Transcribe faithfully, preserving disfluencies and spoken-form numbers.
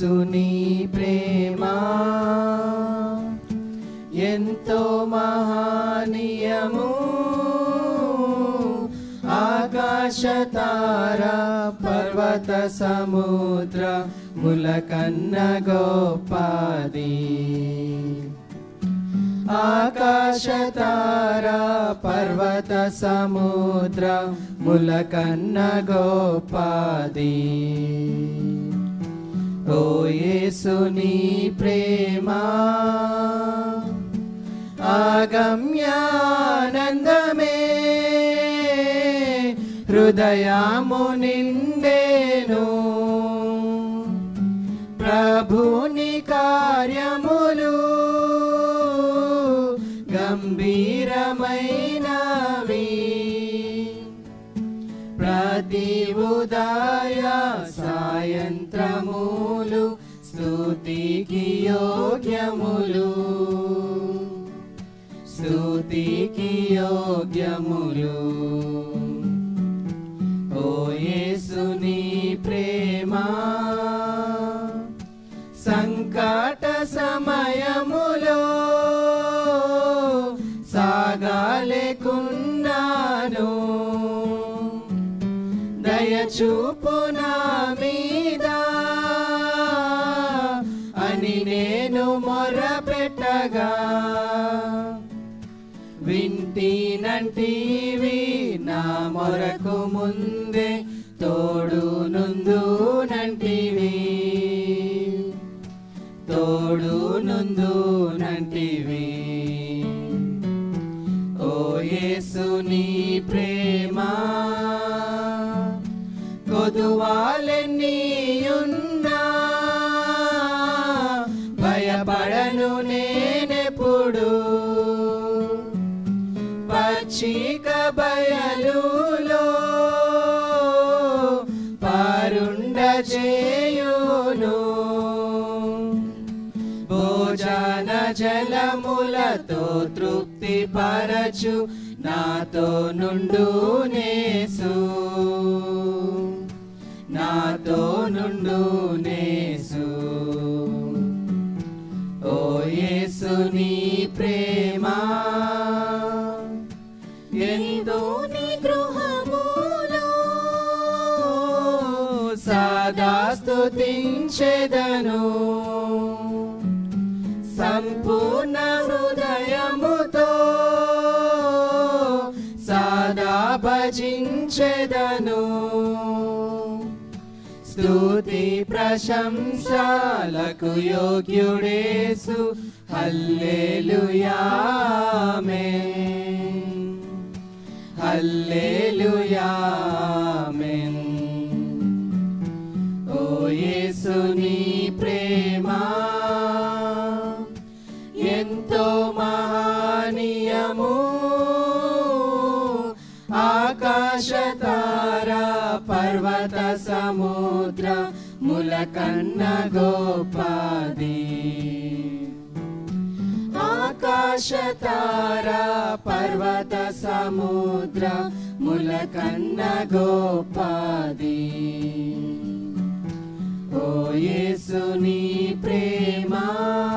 యేసుని ప్రేమ ఎంతో మహనీయము, ఆకాశతార పర్వత సముద్ర ములకన్న గొప్పది. ఆకాశతార పర్వత సముద్ర ములకన్న గొప్పది. ఓ యేసుని ప్రేమ ఆగమ్యానందమే, హృదయము నిండేను. ప్రభుని కార్యములు గంభీరమైనవి, ప్రతి ఉదయ సాయంత్రములు స్తుతికి యోగ్యములు, స్తుతికి యోగ్యములు. ఓ యేసుని ప్రేమ సంకట సమయములో సాగాలేకున్నాను, దయచూపు నా మీద అని నేను మొరపెట్టగా, వింటినంటివి నా మొరకు ముందే తోడు నుందునంటివి, తోడు నుందునంటివి. ఓ యేసుని ప్రేమ కొదువాలెన్నియున్నా భయపడను నేనెప్పుడు, పచ్చిక బయలులో పారుండజేయును, భోజన జలములతో తృప్తి పరచు నాతో నుండు నేసు, నాతో నుండు నేసు. ఓ యేసుని ప్రేమ ఎంతో నీ గృహములో సదా స్తుతించెదను, సంపూర్ణ హృదయముతో సదా భజించెదను. స్తుతి ప్రశంసలకు యోగ్యుడేసు, హల్లెలూయా ఆమేన్, హల్లెలూయా ఆమేన్. ఓ యేసుని ప్రేమ ఎంతో మహనీయము, ఆకాశతార పర్వత సముద్ర ములకన్న గొప్పది. ఆకాశతార పర్వత సముద్ర ములకన్న గొప్పది. ఓ యేసుని ప్రేమ